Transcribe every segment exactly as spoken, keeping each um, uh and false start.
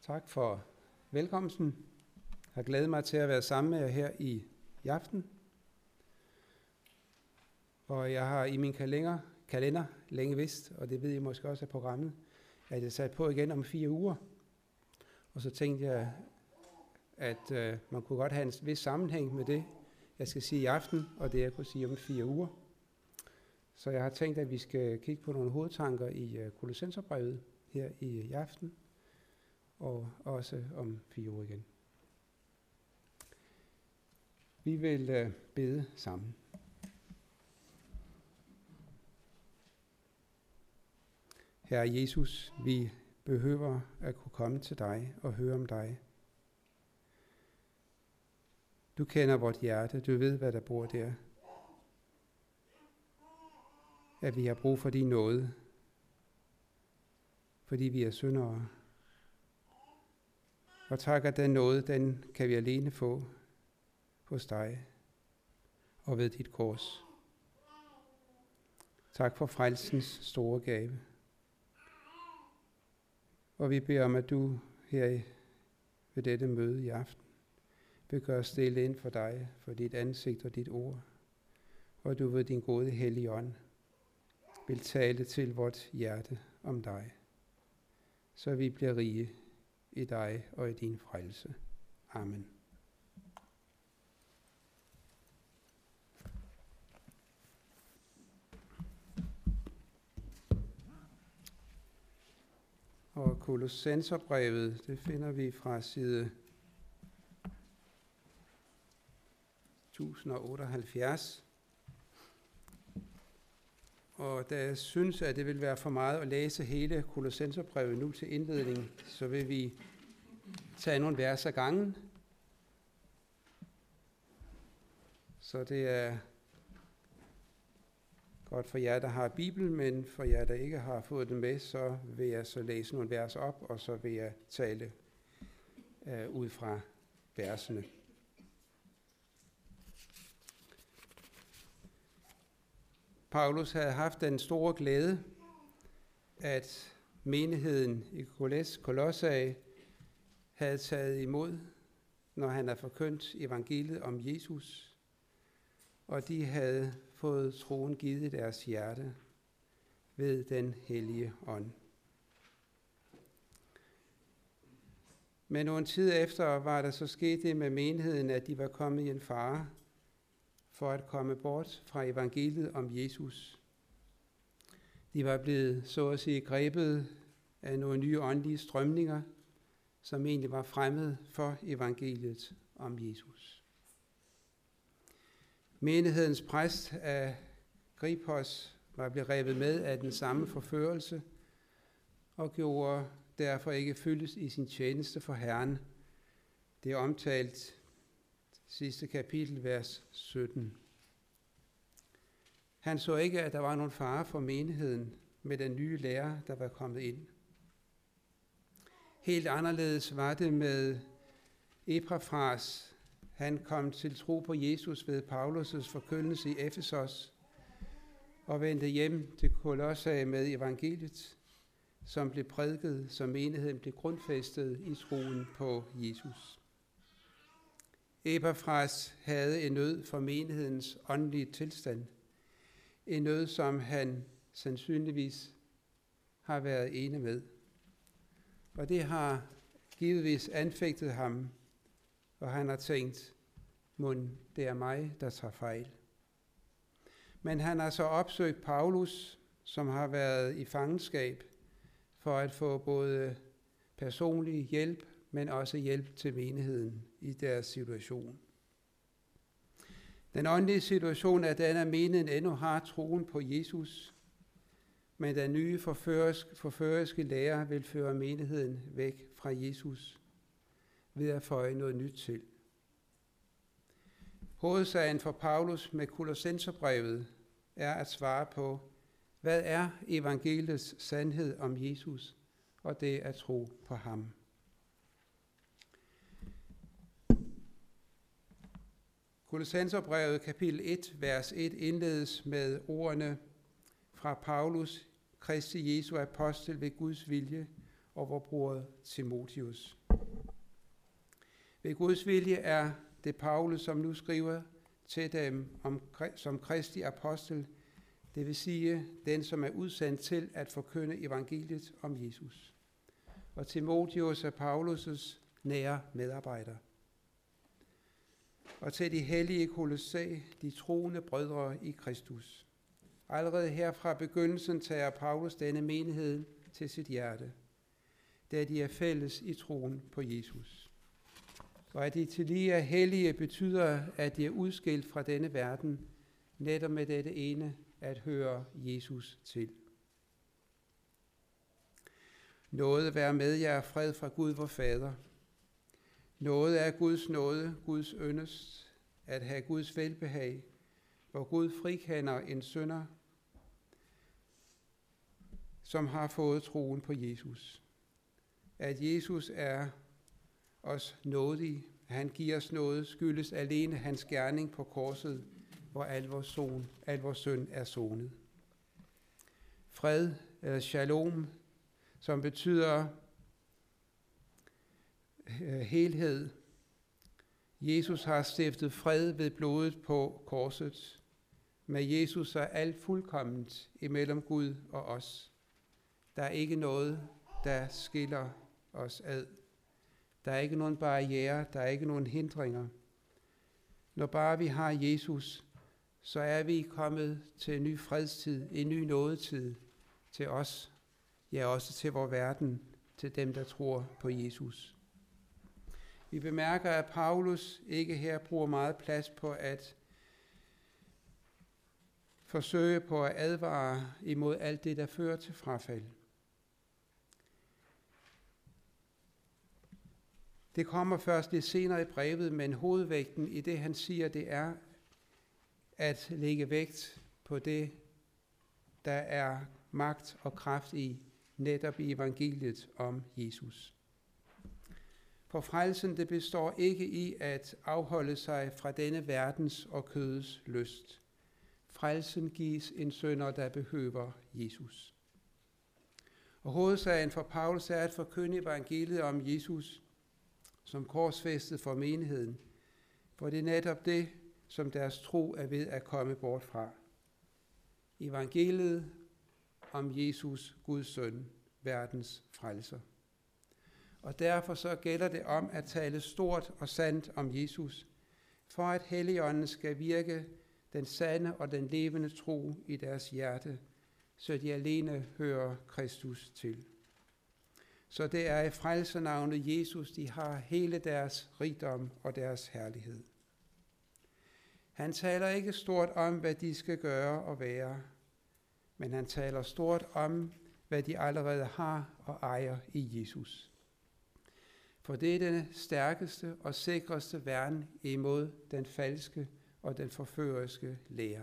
Tak for velkomsten. Jeg har glædet mig til at være sammen med jer her i, i aften. Og jeg har i min kalender, kalender længe vidst, og det ved I måske også af programmet, at jeg sat på igen om fire uger. Og så tænkte jeg, at øh, man kunne godt have en vis sammenhæng med det, jeg skal sige i aften, og det jeg kunne sige om fire uger. Så jeg har tænkt, at vi skal kigge på nogle hovedtanker i øh, Kolossenserbrevet her i, i aften, og også om fire uger igen. Vi vil øh, bede sammen. Herre Jesus, vi behøver at kunne komme til dig og høre om dig. Du kender vort hjerte, du ved, hvad der bor der. At vi har brug for din nåde, fordi vi er syndere. Og tak, at den nåde, den kan vi alene få hos dig og ved dit kors. Tak for frelsens store gave. Og vi beder om, at du her ved dette møde i aften vil gøre os stille ind for dig, for dit ansigt og dit ord. Og du ved din gode hellige ånd vil tale til vort hjerte om dig, så vi bliver rige i dig og i din frelse. Amen. Og Kolossenserbrevet, det finder vi fra side tusind otteoghalvfjerds. Og da jeg synes, at det vil være for meget at læse hele Kolossenserbrevet nu til indledning, så vil vi tage nogle vers ad gangen. Så det er godt for jer, der har Bibelen, men for jer, der ikke har fået den med, så vil jeg så læse nogle vers op, og så vil jeg tale uh, ud fra versene. Paulus havde haft den store glæde, at menigheden i Kolossae havde taget imod, når han havde forkyndt evangeliet om Jesus, og de havde fået troen givet i deres hjerte ved den hellige ånd. Men nogle tid efter var der så sket det med menigheden, at de var kommet i en fare for at komme bort fra evangeliet om Jesus. De var blevet, så at sige, grebet af nogle nye åndelige strømninger, som egentlig var fremmede for evangeliet om Jesus. Menighedens præst af Gripos var blevet revet med af den samme forførelse, og gjorde derfor ikke fyldes i sin tjeneste for Herren. Det er omtalt sidste kapitel, vers sytten. Han så ikke, at der var nogen fare for menigheden med den nye lærer, der var kommet ind. Helt anderledes var det med Epafras. Han kom til tro på Jesus ved Paulus' forkyndelse i Efesos og vendte hjem til Kolossae med evangeliet, som blev prædiket, så menigheden blev grundfæstet i troen på Jesus. Epafras havde en nød for menighedens åndelige tilstand, en nød, som han sandsynligvis har været enig med. Og det har givetvis anfægtet ham, og han har tænkt, mon det er mig, der tager fejl. Men han har så opsøgt Paulus, som har været i fangenskab, for at få både personlig hjælp, men også hjælp til menigheden i deres situation. Den åndelige situation er den, at menigheden endnu har troen på Jesus, men den nye forføriske, forføriske lærer vil føre menigheden væk fra Jesus ved at føje noget nyt til. Hovedsagen for Paulus med Kolossenserbrevet er at svare på, hvad er evangeliets sandhed om Jesus, og det at tro på ham. Kolossenserbrevet kapitel et, vers et indledes med ordene fra Paulus, Kristi Jesu apostel ved Guds vilje, og vor bror Timotheus. Ved Guds vilje er det Paulus, som nu skriver til dem om, som Kristi apostel, det vil sige den, som er udsendt til at forkynde evangeliet om Jesus. Og Timotheus er Paulus' nære medarbejder. Og til de hellige i Kolossæ, de troende brødre i Kristus. Allerede her fra begyndelsen tager Paulus denne menighed til sit hjerte, da de er fælles i troen på Jesus. Og at de tillige er hellige betyder, at de er udskilt fra denne verden, netop med dette ene, at høre Jesus til. Nåde være med jer, fred fra Gud vor Fader. Nåde er Guds nåde, Guds yndest, at have Guds velbehag, hvor Gud frikender en synder, som har fået troen på Jesus. At Jesus er os nådig, han giver os noget, skyldes alene hans gerning på korset, hvor al vores, son, al vores synd er sonet. Fred, eller shalom, som betyder helhed. Jesus har stiftet fred ved blodet på korset. Med Jesus er alt fuldkomment imellem Gud og os. Der er ikke noget, der skiller os ad. Der er ikke nogen barriere, der er ikke nogen hindringer. Når bare vi har Jesus, så er vi kommet til en ny fredstid, en ny nådetid til os, ja også til vores verden, til dem, der tror på Jesus. Vi bemærker, at Paulus ikke her bruger meget plads på at forsøge på at advare imod alt det, der fører til frafald. Det kommer først lidt senere i brevet, men hovedvægten i det, han siger, det er at lægge vægt på det, der er magt og kraft i, netop i evangeliet om Jesus. For frelsen, det består ikke i at afholde sig fra denne verdens og kødets lyst. Frelsen gives en synder, der behøver Jesus. Og hovedsagen for Paulus er at forkynde evangeliet om Jesus, som korsfæstet for menigheden, for det er netop det, som deres tro er ved at komme bort fra. Evangeliet om Jesus, Guds søn, verdens frelser. Og derfor så gælder det om at tale stort og sandt om Jesus, for at Helligånden skal virke den sande og den levende tro i deres hjerte, så de alene hører Kristus til. Så det er i frelsernavnet Jesus, de har hele deres rigdom og deres herlighed. Han taler ikke stort om, hvad de skal gøre og være, men han taler stort om, hvad de allerede har og ejer i Jesus. For det er den stærkeste og sikreste værn imod den falske og den forføreriske lære.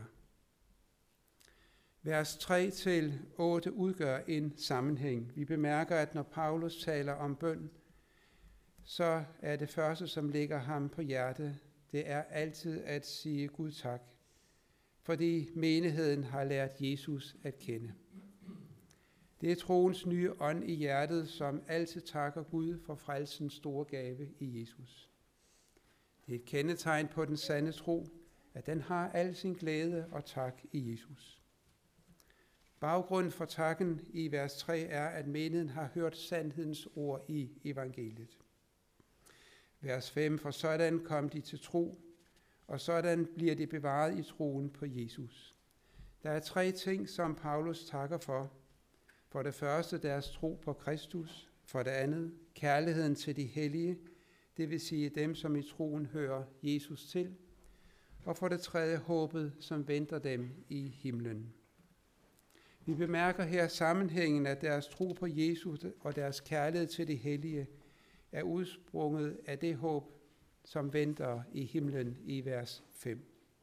Vers tre til otte udgør en sammenhæng. Vi bemærker, at når Paulus taler om bøn, så er det første, som ligger ham på hjertet, det er altid at sige Gud tak, fordi menigheden har lært Jesus at kende. Det er troens nye ånd i hjertet, som altid takker Gud for frelsens store gave i Jesus. Det er et kendetegn på den sande tro, at den har al sin glæde og tak i Jesus. Baggrunden for takken i vers tre er, at menigheden har hørt sandhedens ord i evangeliet. Vers fem, for sådan kom de til tro, og sådan bliver de bevaret i troen på Jesus. Der er tre ting, som Paulus takker for. For det første deres tro på Kristus, for det andet kærligheden til de hellige, det vil sige dem, som i troen hører Jesus til, og for det tredje håbet, som venter dem i himlen. Vi bemærker her sammenhængen, at deres tro på Jesus og deres kærlighed til de hellige er udsprunget af det håb, som venter i himlen i vers fem.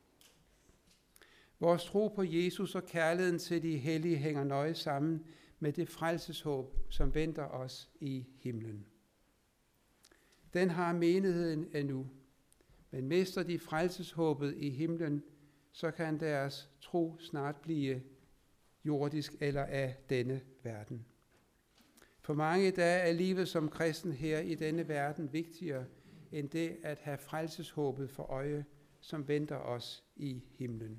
Vores tro på Jesus og kærligheden til de hellige hænger nøje sammen med det frelseshåb, som venter os i himlen. Den har menigheden endnu, men mister de frelseshåbet i himlen, så kan deres tro snart blive jordisk eller af denne verden. For mange i dag er livet som kristen her i denne verden vigtigere end det at have frelseshåbet for øje, som venter os i himlen.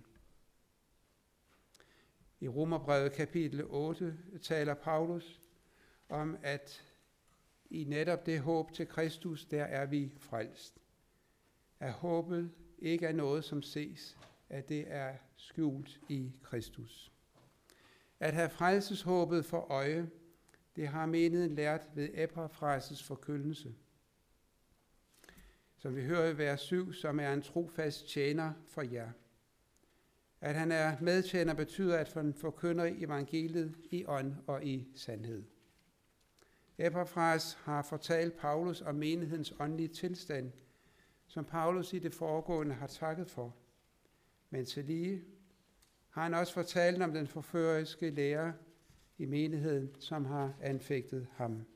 I Romerbrevet kapitel otte taler Paulus om, at i netop det håb til Kristus, der er vi frelst. At håbet ikke er noget, som ses, at det er skjult i Kristus. At have frelseshåbet for øje, det har menigheden lært ved Epafras' forkyndelse. Som vi hører i vers syv, som er en trofast tjener for jer. At han er medtjener betyder, at han forkynder evangeliet i ånd og i sandhed. Epafras har fortalt Paulus om menighedens åndelige tilstand, som Paulus i det foregående har takket for. Men tillige har han også fortalt om den forføreriske lærer i menigheden, som har anfægtet ham.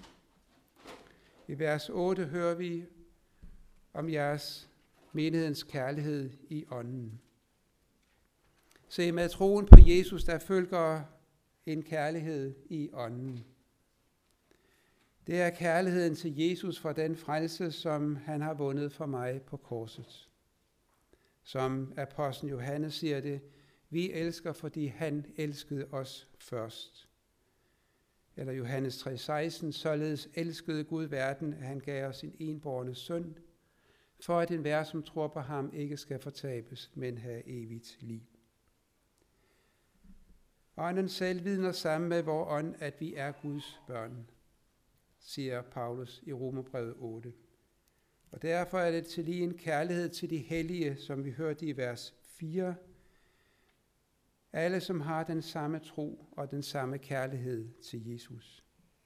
I vers otte hører vi om jeres menighedens kærlighed i ånden. Se, med troen på Jesus, der følger en kærlighed i ånden. Det er kærligheden til Jesus for den frelse, som han har vundet for mig på korset. Som apostlen Johannes siger det, vi elsker, fordi han elskede os først. Eller Johannes tre seksten, således elskede Gud verden, at han gav os sin enbårne søn, for at enhver, som tror på ham, ikke skal fortabes, men have evigt liv. Ånden selv vidner sammen med vor ånd, at vi er Guds børn, siger Paulus i Romerbrevet otte. Og derfor er det til lige en kærlighed til de hellige, som vi hørte i vers fire. Alle, som har den samme tro og den samme kærlighed til Jesus.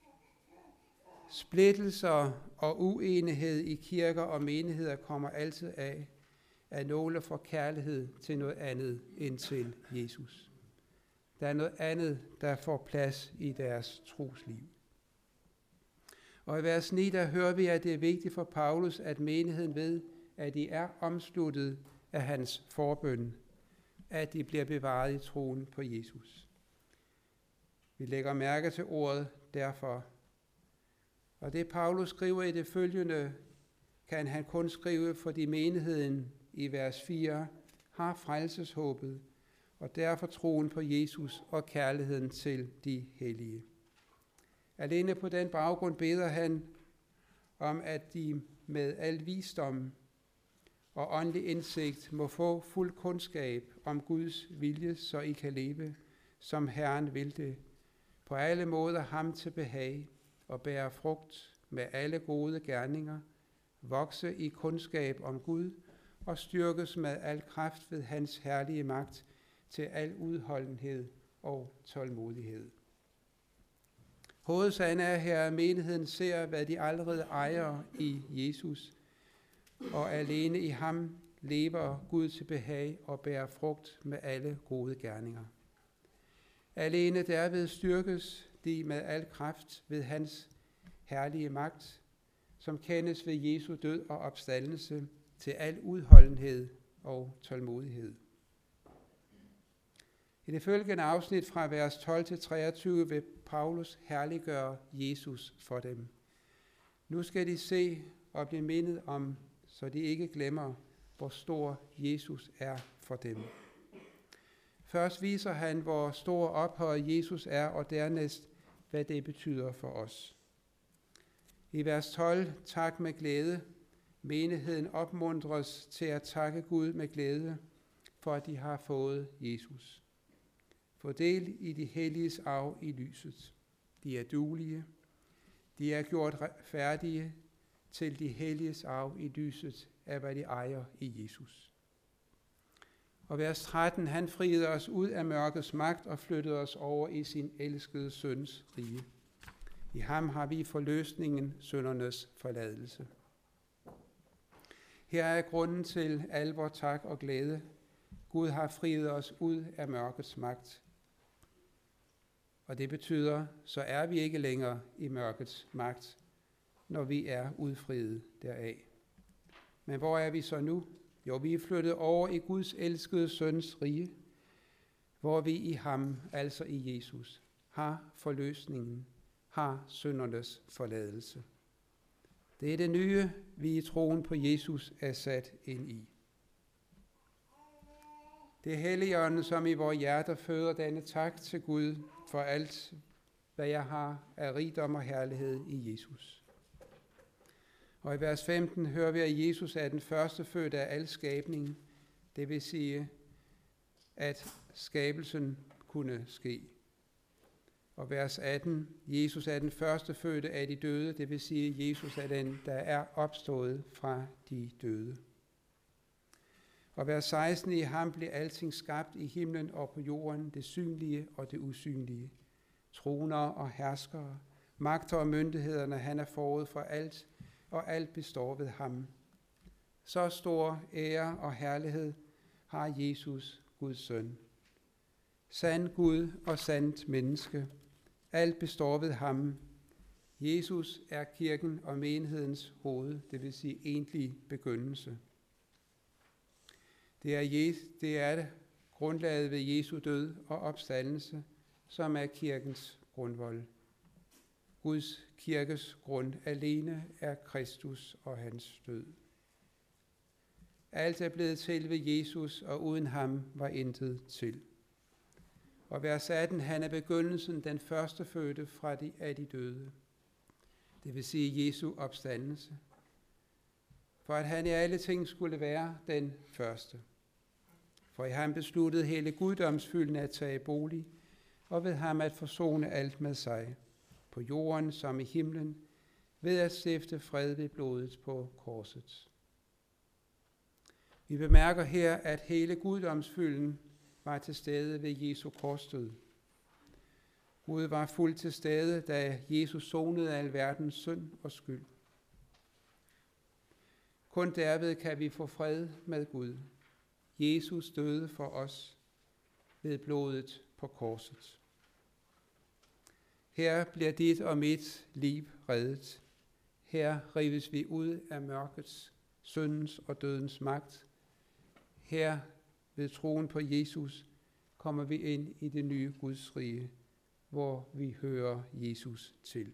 Splittelser og uenighed i kirker og menigheder kommer altid af, at nogle får kærlighed til noget andet end til Jesus. Der er noget andet, der får plads i deres trosliv. Og i vers ni, der hører vi, at det er vigtigt for Paulus, at menigheden ved, at de er omsluttet af hans forbøn, at de bliver bevaret i troen på Jesus. Vi lægger mærke til ordet derfor. Og det Paulus skriver i det følgende, kan han kun skrive, fordi menigheden i vers fire har frelseshåbet, og derfor troen på Jesus og kærligheden til de hellige. Alene på den baggrund beder han om, at de med al visdom og åndelig indsigt må få fuld kundskab om Guds vilje, så I kan leve, som Herren vil det, på alle måder ham til behag og bære frugt med alle gode gerninger, vokse i kundskab om Gud og styrkes med al kraft ved hans herlige magt til al udholdenhed og tålmodighed. Hovedsagen er her, at menigheden ser, hvad de allerede ejer i Jesus, og alene i ham lever Gud til behag og bærer frugt med alle gode gerninger. Alene derved styrkes de med al kraft ved hans herlige magt, som kendes ved Jesu død og opstandelse til al udholdenhed og tålmodighed. I det følgende afsnit fra vers tolv til treogtyve vil Paulus herliggøre Jesus for dem. Nu skal de se og blive mindet om, så de ikke glemmer, hvor stor Jesus er for dem. Først viser han, hvor stor ophøjet Jesus er, og dernæst, hvad det betyder for os. I vers tolv, tak med glæde. Menigheden opmuntres til at takke Gud med glæde, for at de har fået Jesus. Få del i de helliges arv i lyset. De er duelige. De er gjort færdige til de helliges arv i lyset af, hvad de ejer i Jesus. Og vers tretten, han friede os ud af mørkets magt og flyttede os over i sin elskede søns rige. I ham har vi forløsningen, syndernes forladelse. Her er grunden til al vor tak og glæde. Gud har friet os ud af mørkets magt. Og det betyder, så er vi ikke længere i mørkets magt, når vi er udfriet deraf. Men hvor er vi så nu? Jo, vi er flyttet over i Guds elskede søns rige, hvor vi i ham, altså i Jesus, har forløsningen, har syndernes forladelse. Det er det nye, vi i troen på Jesus er sat ind i. Det er Helligånden, som i vores hjerter føder denne tak til Gud for alt, hvad jeg har af rigdom og herlighed i Jesus. Og i vers femten hører vi, at Jesus er den første fødte af al skabningen, det vil sige, at skabelsen kunne ske. Og vers atten, Jesus er den første fødte af de døde, det vil sige, at Jesus er den, der er opstået fra de døde. Og vers seksten, i ham blev alting skabt i himlen og på jorden, det synlige og det usynlige. Troner og herskere, magter og myndighederne, han er forud for alt, og alt består ved ham. Så stor ære og herlighed har Jesus, Guds søn. Sand Gud og sandt menneske. Alt består ved ham. Jesus er kirken og menighedens hoved, det vil sige egentlig begyndelse. Det er, Jes- det er det grundlaget ved Jesu død og opstandelse, som er kirkens grundvold. Guds kirkes grund alene er Kristus og hans død. Alt er blevet til ved Jesus, og uden ham var intet til. Og vers atten, han er begyndelsen, den første fødte fra de, af de døde. Det vil sige Jesu opstandelse. For at han i alle ting skulle være den første. For i ham besluttede hele guddomsfylden at tage bolig, og ved ham at forsone alt med sig, på jorden som i himlen, ved at stifte fred ved blodet på korset. Vi bemærker her, at hele guddomsfylden var til stede ved Jesu korsdød. Gud var fuldt til stede, da Jesus sonede alverdens synd og skyld. Kun derved kan vi få fred med Gud. Jesus døde for os ved blodet på korset. Her bliver dit og mit liv reddet. Her rives vi ud af mørkets, syndens og dødens magt. Her ved troen på Jesus kommer vi ind i det nye Guds rige, hvor vi hører Jesus til.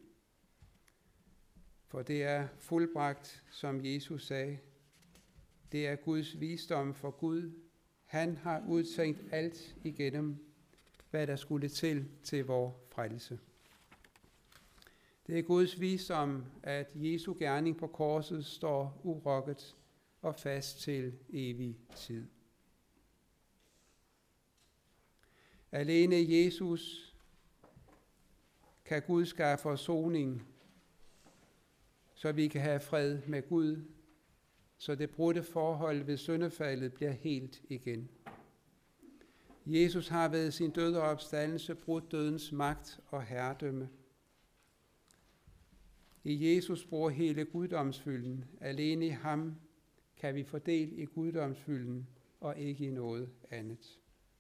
For det er fuldbragt, som Jesus sagde. Det er Guds visdom for Gud. Han har udtænkt alt igennem, hvad der skulle til til vor frelse. Det er Guds visdom, at Jesu gerning på korset står urokket og fast til evig tid. Alene Jesus kan Gud skaffe forsoning, så vi kan have fred med Gud, så det brudte forhold ved syndefaldet bliver helt igen. Jesus har ved sin død og opstandelse brudt dødens magt og herredømme. I Jesus bor hele guddomsfylden. Alene i ham kan vi få del i guddomsfylden og ikke i noget andet.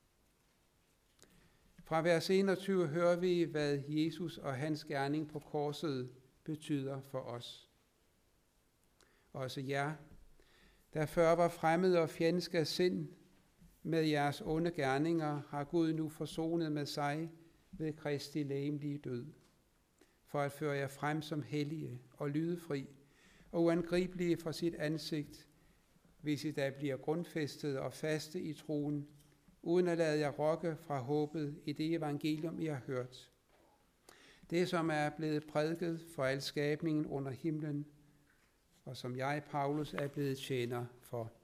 Fra vers enogtyve hører vi, hvad Jesus og hans gerning på korset betyder for os. Også jer, der før var fremmede og fjendske af sind, med jeres onde gerninger har Gud nu forsonet med sig ved Kristi legemlige død, for at føre jer frem som hellige og lydefri og uangribelige for sit ansigt, hvis I da bliver grundfæstet og faste i troen, uden at lade jer rokke fra håbet i det evangelium, I har hørt. Det, som er blevet prædiket for al skabningen under himlen, og som jeg, Paulus, er blevet tjener for.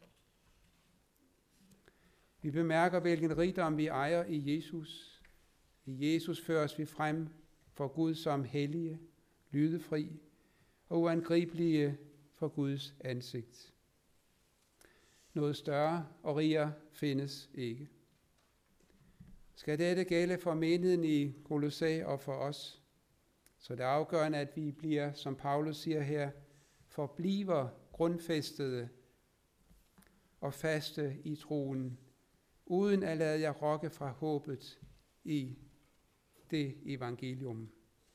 Vi bemærker, hvilken rigdom vi ejer i Jesus. I Jesus føres vi frem for Gud som hellige, lydefri og uangribelige for Guds ansigt. Noget større og rigere findes ikke. Skal dette gælde for menigheden i Kolossæ og for os, så det er afgørende, at vi bliver, som Paulus siger her, forbliver grundfæstede og faste i troen, uden at lade jer rokke fra håbet i det evangelium.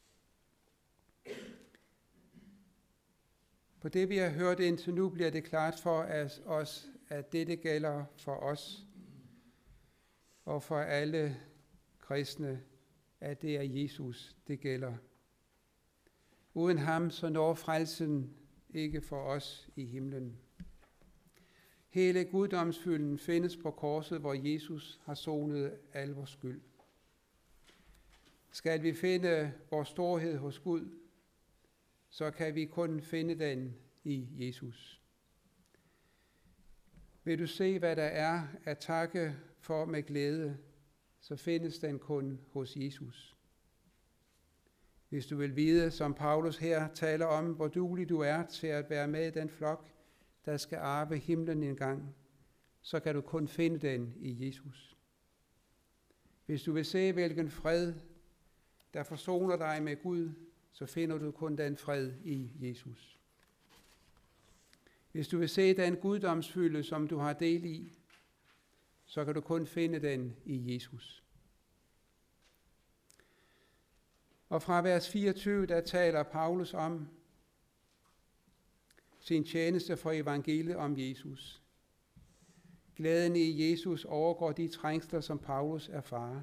På det, vi har hørt indtil nu, bliver det klart for os, at dette gælder for os og for alle kristne, at det er Jesus, det gælder. Uden ham så når frelsen ikke for os i himlen. Hele guddomsfylden findes på korset, hvor Jesus har sonet al vores skyld. Skal vi finde vores storhed hos Gud, så kan vi kun finde den i Jesus. Vil du se, hvad der er at takke for med glæde, så findes den kun hos Jesus. Hvis du vil vide, som Paulus her taler om, hvor duelig du er til at være med i den flok, der skal arve himlen en gang, så kan du kun finde den i Jesus. Hvis du vil se, hvilken fred, der forsoner dig med Gud, så finder du kun den fred i Jesus. Hvis du vil se den guddomsfylde, som du har del i, så kan du kun finde den i Jesus. Og fra vers fireogtyve, der taler Paulus om sin tjeneste for evangeliet om Jesus. Glæden i Jesus overgår de trængsler, som Paulus erfarer.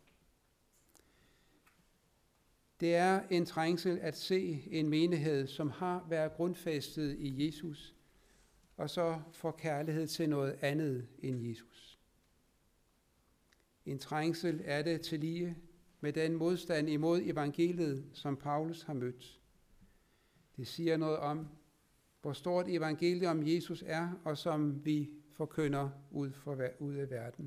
Det er en trængsel at se en menighed, som har været grundfæstet i Jesus, og så får kærlighed til noget andet end Jesus. En trængsel er det tillige med den modstand imod evangeliet, som Paulus har mødt. Det siger noget om, hvor stort evangeliet om Jesus er, og som vi forkynder ud, for, ud af verden.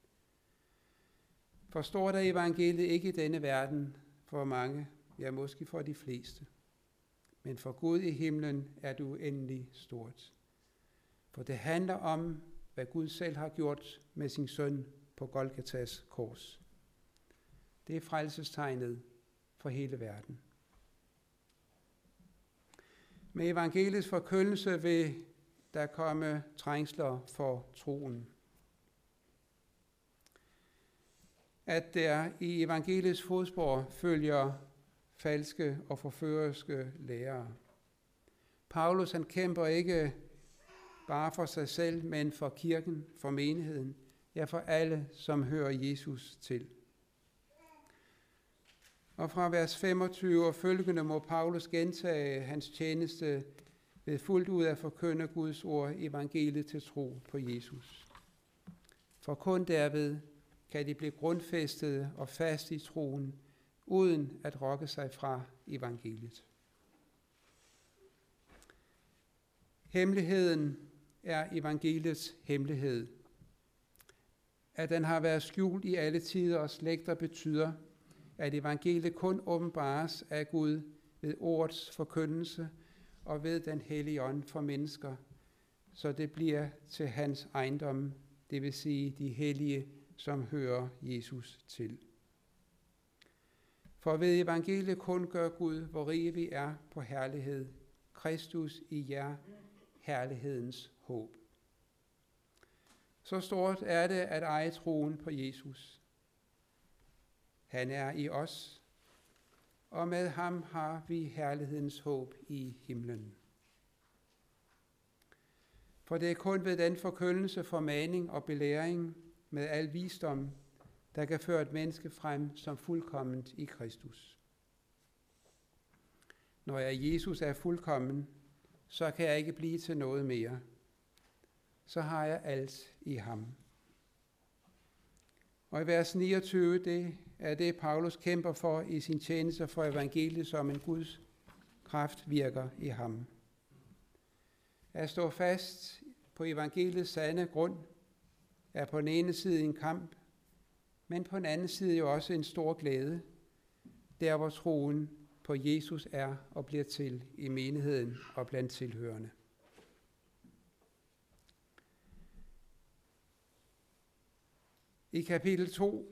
Forstår der evangeliet ikke i denne verden for mange, ja måske for de fleste. Men for Gud i himlen er det uendelig stort. For det handler om, hvad Gud selv har gjort med sin søn på Golgatas kors. Det er frelsestegnet for hele verden. Med evangeliets forkyndelse vil der komme trængsler for troen. At der i evangeliets fodspor følger falske og forførerske lærere. Paulus han kæmper ikke bare for sig selv, men for kirken, for menigheden, ja for alle, som hører Jesus til. Og fra vers femogtyve og følgende må Paulus gentage hans tjeneste ved fuldt ud at forkynde Guds ord, evangeliet til tro på Jesus. For kun derved kan de blive grundfæstet og fast i troen, uden at rokke sig fra evangeliet. Hemmeligheden er evangeliets hemmelighed. At den har været skjult i alle tider og slægter betyder, at evangeliet kun åbenbares af Gud ved ordets forkyndelse og ved den hellige ånd for mennesker, så det bliver til hans ejendom, det vil sige de hellige, som hører Jesus til. For ved evangeliet kun gør Gud, hvor rige vi er på herlighed, Kristus i jer, herlighedens håb. Så stort er det at eje troen på Jesus. Han er i os, og med ham har vi herlighedens håb i himlen. For det er kun ved den forkyndelse, formaning og belæring med al visdom, der kan føre et menneske frem som fuldkomment i Kristus. Når jeg Jesus er fuldkommen, så kan jeg ikke blive til noget mere. Så har jeg alt i ham. Og i vers niogtyve, det er det, Paulus kæmper for i sin tjeneste for evangeliet, som en Guds kraft virker i ham. At stå fast på evangeliets sande grund er på den ene side en kamp, men på den anden side jo også en stor glæde, der hvor troen på Jesus er og bliver til i menigheden og blandt tilhørende. I kapitel to,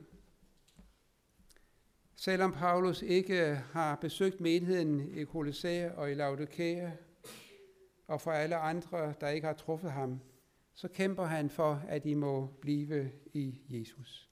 selvom Paulus ikke har besøgt menigheden i Kolossæ og i Laodikea, og for alle andre, der ikke har truffet ham, så kæmper han for, at de må blive i Jesus.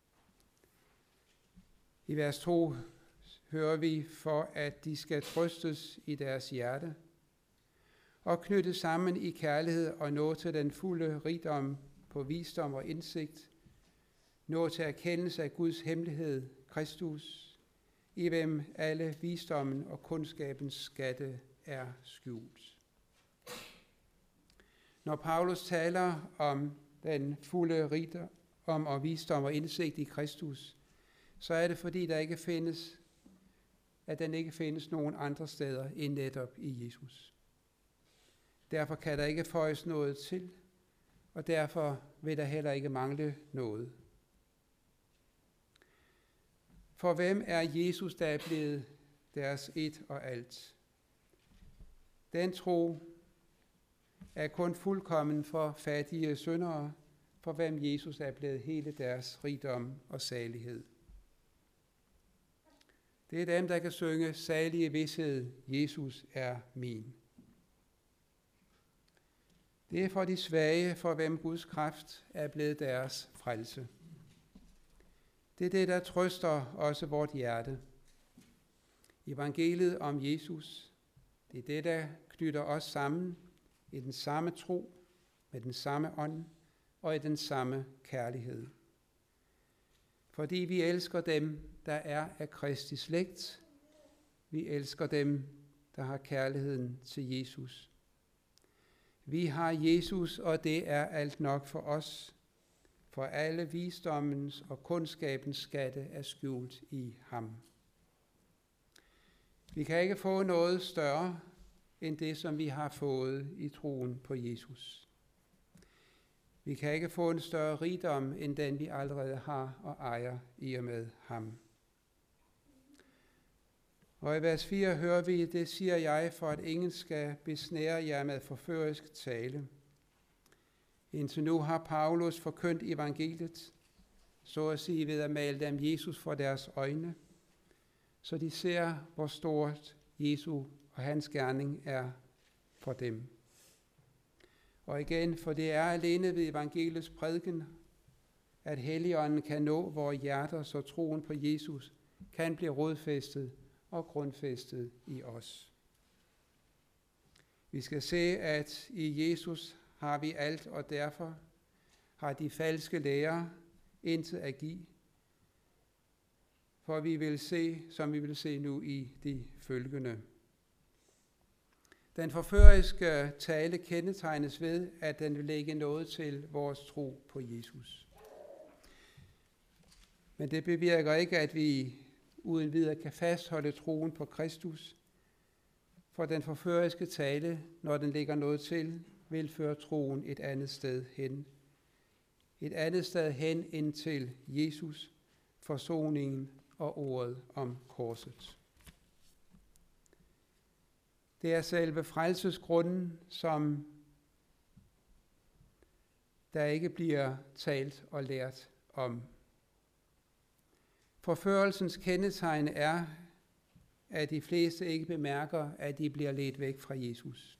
I vers to hører vi for, at de skal trøstes i deres hjerte og knytte sammen i kærlighed og nå til den fulde rigdom på visdom og indsigt, nå til erkendelse af Guds hemmelighed, Kristus, i hvem alle visdommen og kundskabens skatte er skjult. Når Paulus taler om den fulde rigdom og visdom og indsigt i Kristus, så er det fordi, der ikke findes, at den ikke findes nogen andre steder end netop i Jesus. Derfor kan der ikke føjes noget til, og derfor vil der heller ikke mangle noget. For hvem er Jesus, der er blevet deres et og alt? Den tro er kun fuldkommen for fattige syndere, for hvem Jesus er blevet hele deres rigdom og salighed. Det er dem, der kan synge salige vished, Jesus er min. Det er for de svage, for hvem Guds kraft er blevet deres frelse. Det er det, der trøster også vort hjerte. Evangeliet om Jesus, det er det, der knytter os sammen i den samme tro, med den samme ånd og i den samme kærlighed. Fordi vi elsker dem, der er af Kristi slægt. Vi elsker dem, der har kærligheden til Jesus. Vi har Jesus, og det er alt nok for os, for alle visdommens og kundskabens skatte er skjult i ham. Vi kan ikke få noget større end det, som vi har fået i troen på Jesus. Vi kan ikke få en større rigdom, end den vi allerede har og ejer i og med ham. Og i vers fire hører vi, det siger jeg, for at ingen skal besnære jer med forførisk tale. Indtil nu har Paulus forkyndt evangeliet, så at sige ved at male dem Jesus for deres øjne, så de ser, hvor stort Jesu og hans gerning er for dem. Og igen, for det er alene ved evangeliets prædiken, at Helligånden kan nå vores hjerter, så troen på Jesus kan blive rodfæstet og grundfæstet i os. Vi skal se, at i Jesus har vi alt, og derfor har de falske lærere intet at give, for vi vil se, som vi vil se nu i de følgende. Den forføriske tale kendetegnes ved, at den vil lægge noget til vores tro på Jesus. Men det bevirker ikke, at vi uden videre kan fastholde troen på Kristus, for den forføriske tale, når den lægger noget til, vil føre troen et andet sted hen. Et andet sted hen ind til Jesus, forsoningen og ordet om korset. Det er selve frelsesgrunden, som der ikke bliver talt og lært om. Forførelsens kendetegn er, at de fleste ikke bemærker, at de bliver ledt væk fra Jesus.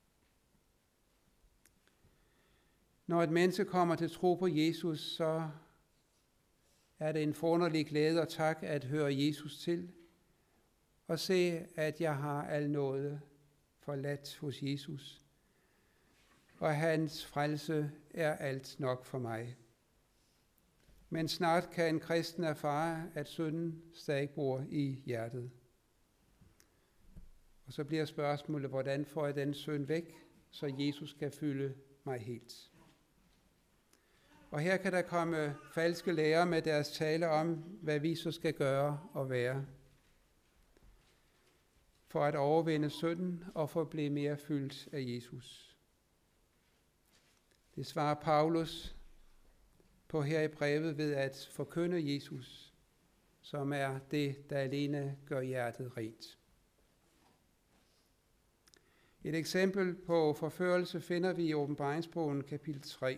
Når et menneske kommer til tro på Jesus, så er det en forunderlig glæde og tak at høre Jesus til, og se, at jeg har al nåde forladt hos Jesus, og hans frelse er alt nok for mig. Men snart kan en kristen erfare, at synden stadig bor i hjertet. Og så bliver spørgsmålet, hvordan får jeg den synd væk, så Jesus kan fylde mig helt. Og her kan der komme falske lærere med deres tale om, hvad vi så skal gøre og være, for at overvinde synden og for at blive mere fyldt af Jesus. Det svarer Paulus på her i brevet ved at forkynde Jesus, som er det, der alene gør hjertet rent. Et eksempel på forførelse finder vi i Åbenbaringsbogen kapitel tre.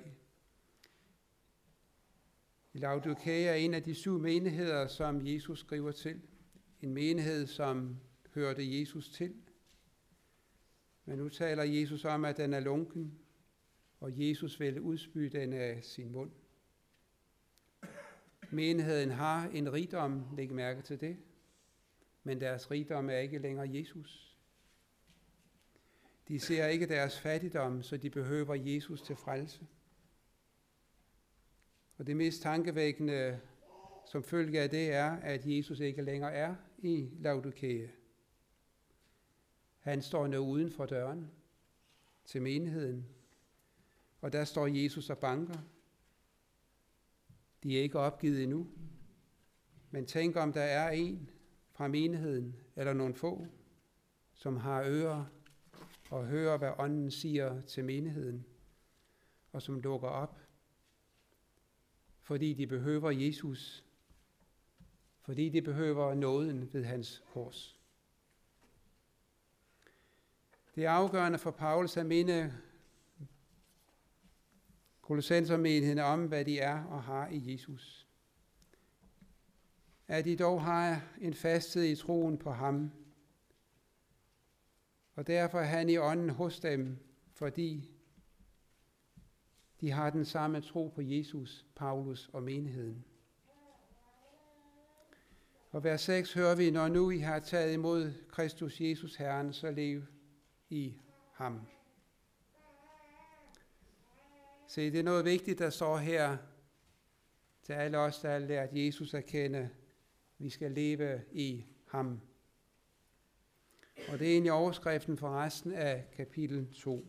Laodikea er en af de syv menigheder, som Jesus skriver til. En menighed, som hørte Jesus til. Men nu taler Jesus om, at den er lunken, og Jesus vil udspy den af sin mund. Menigheden har en rigdom, læg mærke til det, men deres rigdom er ikke længere Jesus. De ser ikke deres fattigdom, så de behøver Jesus til frelse. Og det mest tankevækkende som følge af det er, at Jesus ikke længere er i Laodikea. Han står nu uden for døren til menigheden, Og der står Jesus og banker. De er ikke opgivet endnu. Men tænk om der er en fra menigheden, eller nogle få, som har ører og hører, hvad ånden siger til menigheden, og som lukker op, fordi de behøver Jesus, fordi de behøver nåden ved hans kors. Det er afgørende for Paulus at minde kolossensermenigheden om, hvad de er og har i Jesus. At de dog har en fasthed i troen på ham, og derfor er han i ånden hos dem, fordi de har den samme tro på Jesus, Paulus og menigheden. Og vers seks hører vi, når nu I har taget imod Kristus Jesus Herren, så lev i ham. Se, det er noget vigtigt, der står her til alle os, der har lært Jesus at kende. Vi skal leve i ham. Og det er egentlig overskriften for resten af kapitel to.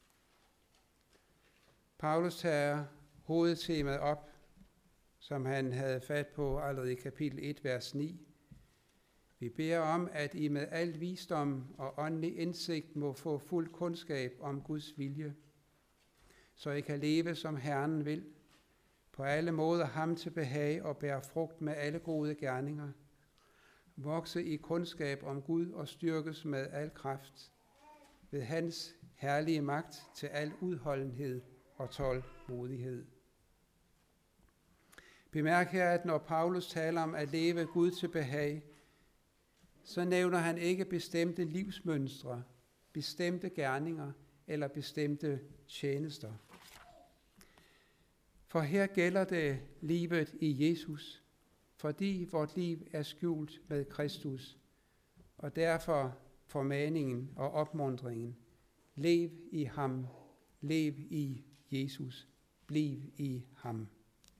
Paulus tager hovedtemaet op, som han havde fat på allerede i kapitel et, vers ni. Vi beder om, at I med al visdom og åndelig indsigt må få fuld kundskab om Guds vilje, så I kan leve, som Herren vil, på alle måder ham til behag og bære frugt med alle gode gerninger, vokse i kundskab om Gud og styrkes med al kraft, ved hans herlige magt til al udholdenhed og tålmodighed. Bemærk her, at når Paulus taler om at leve Gud til behag, så nævner han ikke bestemte livsmønstre, bestemte gerninger eller bestemte tjenester. For her gælder det livet i Jesus, fordi vort liv er skjult med Kristus, og derfor formaningen og opmuntringen. Lev i ham, lev i Jesus, bliv i ham.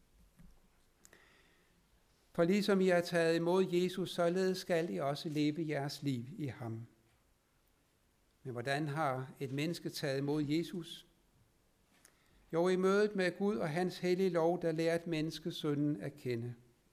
For ligesom I har taget imod Jesus, således skal I også leve jeres liv i ham. Men hvordan har et menneske taget imod Jesus? Jo, i mødet med Gud og hans hellige lov, der lærer et menneske synden at kende.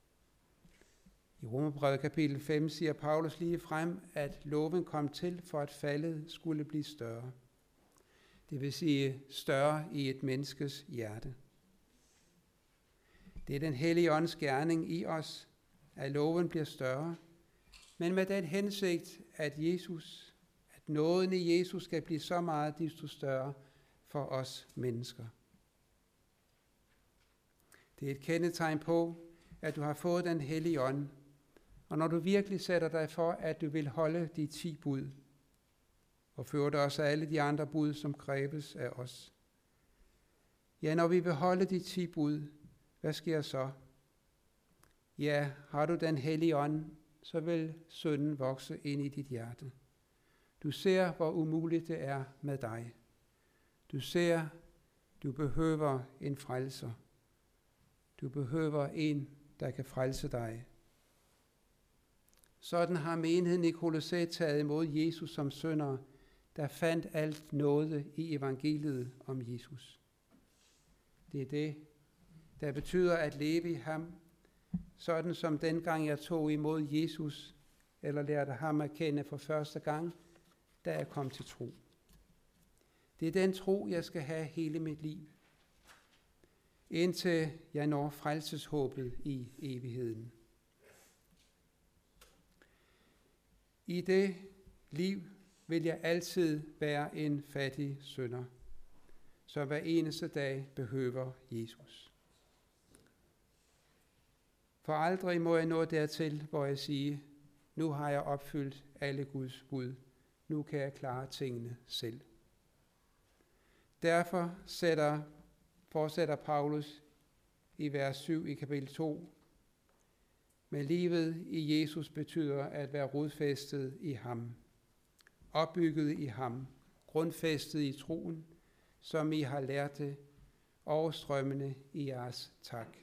I Romerbrevet kapitel fem siger Paulus lige frem, at loven kom til for at faldet skulle blive større. Det vil sige større i et menneskes hjerte. Det er den hellige ånds gerning i os, at loven bliver større, men med den hensigt, at Jesus, at nåden i Jesus skal blive så meget desto større for os mennesker. Det er et kendetegn på, at du har fået den hellige ånd, og når du virkelig sætter dig for, at du vil holde de ti bud, og fører det også alle de andre bud, som kræves af os. Ja, når vi vil holde de ti bud, hvad sker så? Ja, har du den hellige ånd, så vil synden vokse ind i dit hjerte. Du ser, hvor umuligt det er med dig. Du ser, du behøver en frelser. Du behøver en, der kan frelse dig. Sådan har menigheden i Kolossae taget imod Jesus som synder, der fandt alt nåde i evangeliet om Jesus. Det er det, der betyder at leve i ham, sådan som dengang jeg tog imod Jesus, eller lærte ham at kende for første gang, da jeg kom til tro. Det er den tro, jeg skal have hele mit liv, indtil jeg når frelseshåbet i evigheden. I det liv vil jeg altid være en fattig synder, som hver eneste dag behøver Jesus. For aldrig må jeg nå dertil, hvor jeg siger, nu har jeg opfyldt alle Guds bud, nu kan jeg klare tingene selv. Derfor sætter, fortsætter Paulus i vers syv i kapitel to, men livet i Jesus betyder at være rodfæstet i ham, opbygget i ham, grundfæstet i troen, som I har lært det, overstrømmende i jeres tak.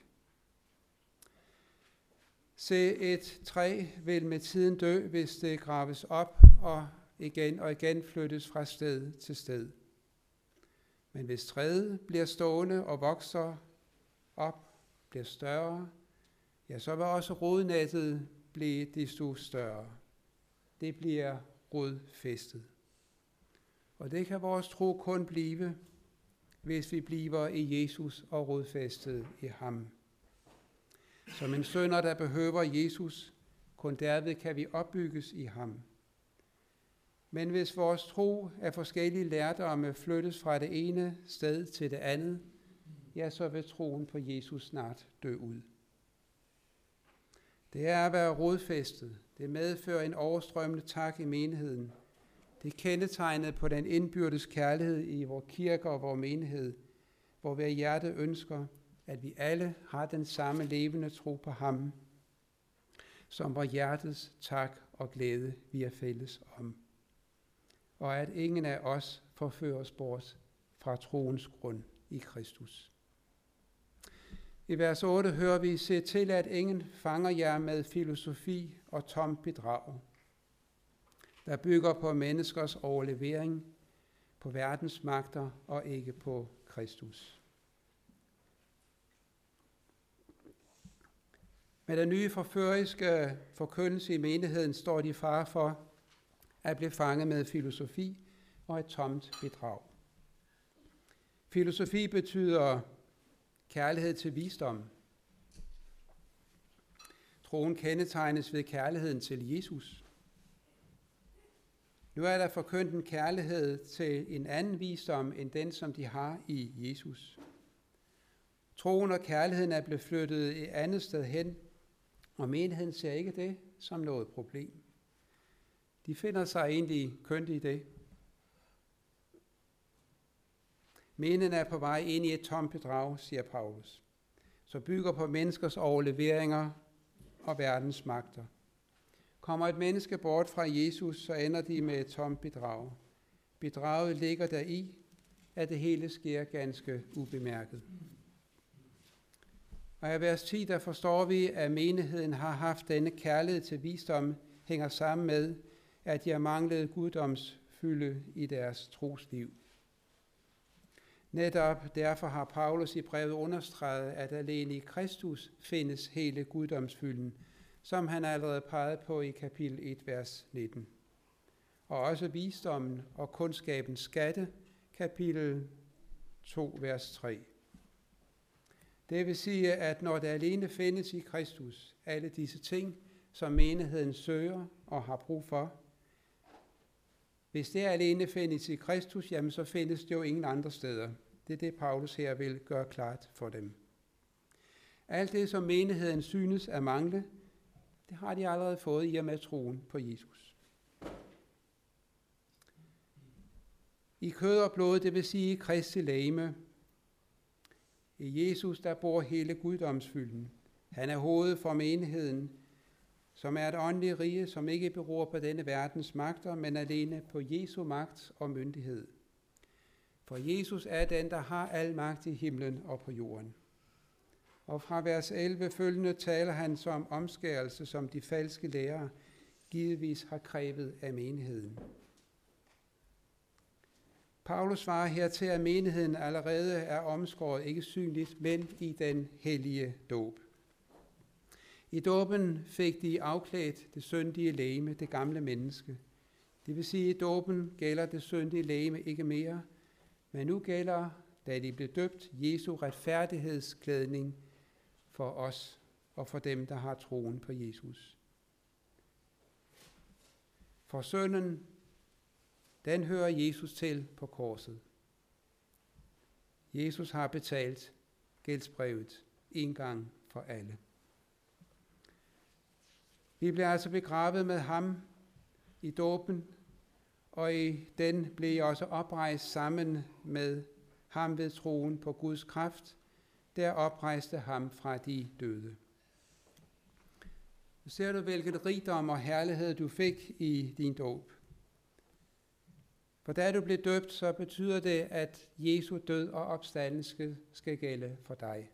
Se, et træ vil med tiden dø, hvis det graves op og igen og igen flyttes fra sted til sted. Men hvis træet bliver stående og vokser op, bliver større, ja, så vil også rodnettet blive desto større. Det bliver rodfæstet. Og det kan vores tro kun blive, hvis vi bliver i Jesus og rodfæstet i ham. Som en synder, der behøver Jesus, kun derved kan vi opbygges i ham. Men hvis vores tro af forskellige lærdomme flyttes fra det ene sted til det andet, ja, så vil troen på Jesus snart dø ud. Det er at være rodfæstet. Det medfører en overstrømmende tak i menigheden. Det er kendetegnet på den indbyrdes kærlighed i vores kirke og vores menighed, hvor hver hjerte ønsker, at vi alle har den samme levende tro på ham, som vores hjertes tak og glæde vi er fælles om. Og at ingen af os forføres bort fra troens grund i Kristus. I vers otte hører vi, se til, at ingen fanger jer med filosofi og tomt bedrag, der bygger på menneskers overlevering, på verdens magter og ikke på Kristus. Med den nye forføriske forkyndelse i menigheden står de i fare for at blive fanget med filosofi og et tomt bedrag. Filosofi betyder kærlighed til visdom. Troen kendetegnes ved kærligheden til Jesus. Nu er der forkyndt en kærlighed til en anden visdom end den, som de har i Jesus. Troen og kærligheden er blevet flyttet et andet sted hen, og menigheden ser ikke det som noget problem. De finder sig egentlig kønt i det. Menigheden er på vej ind i et tomt bedrag, siger Paulus, så bygger på menneskers overleveringer og verdens magter. Kommer et menneske bort fra Jesus, så ender de med et tomt bedrag. Bedraget ligger der i, at det hele sker ganske ubemærket. Og i vers ti, der forstår vi, at menigheden har haft denne kærlighed til visdom, hænger sammen med, at de har manglet guddomsfylde i deres trosliv. Netop derfor har Paulus i brevet understreget, at alene i Kristus findes hele guddomsfylden, som han allerede pegede på i kapitel et, vers nitten. Og også visdommen og kundskabens skatte, kapitel to, vers tre. Det vil sige, at når det alene findes i Kristus, alle disse ting, som menigheden søger og har brug for, hvis det alene findes i Kristus, jamen så findes det jo ingen andre steder. Det er det, Paulus her vil gøre klart for dem. Alt det, som menigheden synes at mangle, det har de allerede fået i og med troen på Jesus. I kød og blod, det vil sige Kristi legeme. I Jesus, der bor hele guddomsfylden. Han er hovedet for menigheden, som er et åndeligt rige, som ikke beror på denne verdens magter, men alene på Jesu magt og myndighed. For Jesus er den, der har al magt i himlen og på jorden. Og fra vers elleve følgende taler han som omskærelse, som de falske lærere givetvis har krævet af menigheden. Paulus svarer her til, at menigheden allerede er omskåret, ikke synligt, men i den hellige dåb. I dåben fik de afklædt det syndige legeme, det gamle menneske. Det vil sige, at i dåben gælder det syndige legeme ikke mere, men nu gælder, da de blev døbt, Jesu retfærdighedsklædning for os og for dem, der har troen på Jesus. For synden, den hører Jesus til på korset. Jesus har betalt gældsbrevet en gang for alle. Vi blev altså begravet med ham i dåben, og i den blev jeg også oprejst sammen med ham ved troen på Guds kraft, der oprejste ham fra de døde. Ser du, hvilken rigdom og herlighed du fik i din dåb? For da du blev døbt, så betyder det, at Jesu død og opstandelse skal gælde for dig.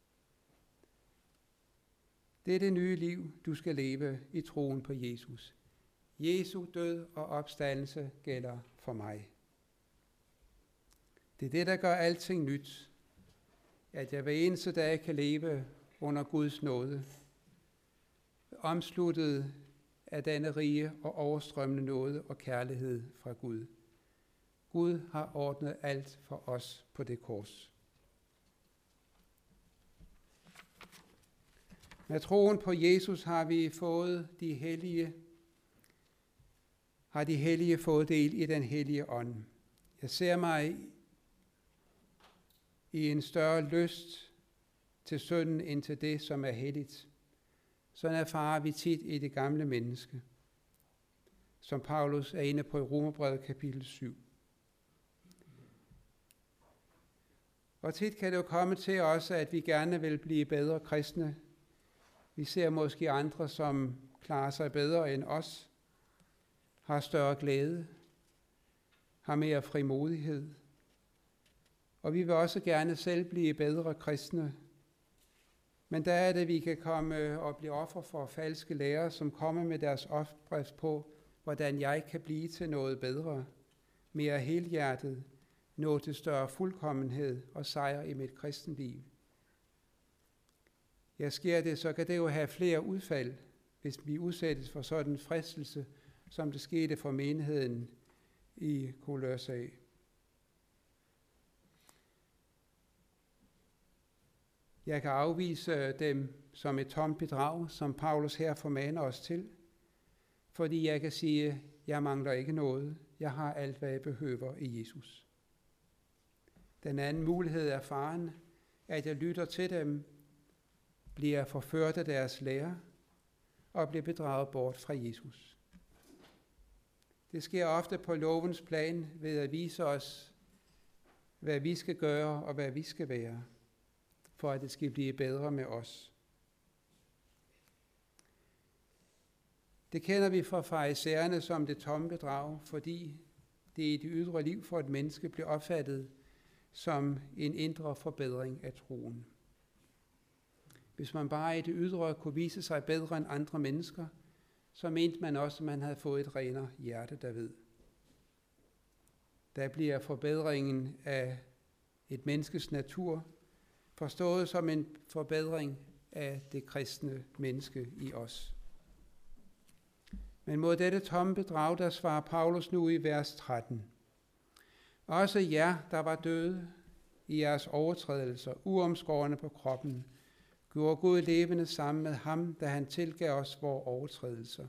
Det er det nye liv, du skal leve i troen på Jesus. Jesu død og opstandelse gælder for mig. Det er det, der gør alting nyt. At jeg hver eneste dag kan leve under Guds nåde. Omsluttet af denne rige og overstrømmende nåde og kærlighed fra Gud. Gud har ordnet alt for os på det kors. Med troen på Jesus har vi fået de hellige, har de hellige fået del i den hellige ånd. Jeg ser mig i en større lyst til synden end til det, som er helligt. Sådan erfarer vi tit i det gamle menneske, som Paulus er inde på i Romerbrevet kapitel syv. Og tit kan det jo komme til os, at vi gerne vil blive bedre kristne. Vi ser måske andre, som klarer sig bedre end os, har større glæde, har mere frimodighed. Og vi vil også gerne selv blive bedre kristne. Men der er det, vi kan komme og blive offer for falske lærere, som kommer med deres opskrift på, hvordan jeg kan blive til noget bedre, mere helhjertet, nå til større fuldkommenhed og sejr i mit kristenliv. Ja, sker det, så kan det jo have flere udfald, hvis vi udsættes for sådan en fristelse, som det skete for menigheden i Kolossae. Jeg kan afvise dem som et tomt bedrag, som Paulus her formaner os til, fordi jeg kan sige, jeg mangler ikke noget. Jeg har alt, hvad jeg behøver i Jesus. Den anden mulighed er faren, at jeg lytter til dem, bliver forført af deres lære og bliver bedraget bort fra Jesus. Det sker ofte på lovens plan ved at vise os, hvad vi skal gøre og hvad vi skal være, for at det skal blive bedre med os. Det kender vi fra farisæerne som det tomme bedrag, fordi det i det ydre liv for et menneske bliver opfattet som en indre forbedring af troen. Hvis man bare i det ydre kunne vise sig bedre end andre mennesker, så mente man også, at man havde fået et renere hjerte derved. Der bliver forbedringen af et menneskes natur forstået som en forbedring af det kristne menneske i os. Men mod dette tomme bedrag, der svarer Paulus nu i vers tretten. Også jer, der var døde i jeres overtrædelser, uomskårne på kroppen, gjorde Gud levende sammen med ham, da han tilgav os vores overtrædelser.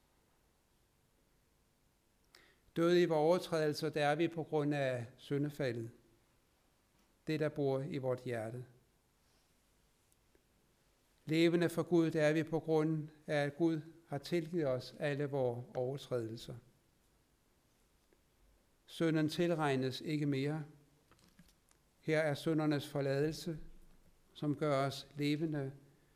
Døde i vores overtrædelser, der er vi på grund af syndefaldet. Det, der bor i vort hjerte. Levende for Gud, der er vi på grund af, at Gud har tilgivet os alle vores overtrædelser. Synden tilregnes ikke mere. Her er syndernes forladelse, som gør os levende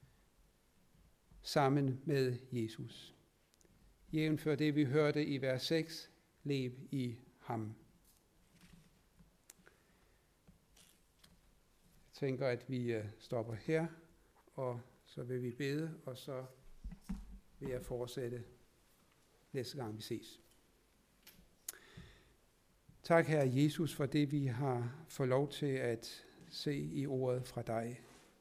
sammen med Jesus. Jævnfør det, vi hørte i vers seks, lev i ham. Jeg tænker, at vi stopper her, og så vil vi bede, og så vil jeg fortsætte næste gang vi ses. Tak, Herre Jesus, for det, vi har fået lov til at se i ordet fra dig.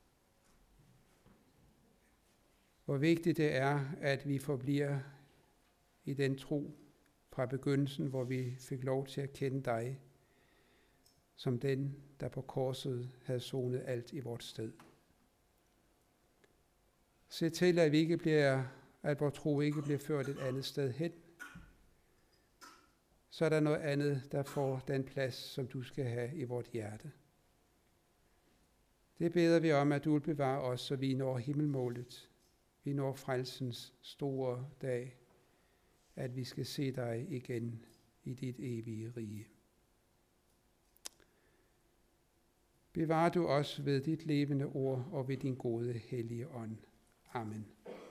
Hvor vigtigt det er, at vi forbliver i den tro fra begyndelsen, hvor vi fik lov til at kende dig, som den, der på korset havde sonet alt i vort sted. Se til, at vi ikke bliver, at vores tro ikke bliver ført et andet sted hen, så er der noget andet, der får den plads, som du skal have i vort hjerte. Det beder vi om, at du vil bevare os, så vi når himmelmålet. Vi når frelsens store dag, at vi skal se dig igen i dit evige rige. Bevar du os ved dit levende ord og ved din gode hellige ånd. Amen.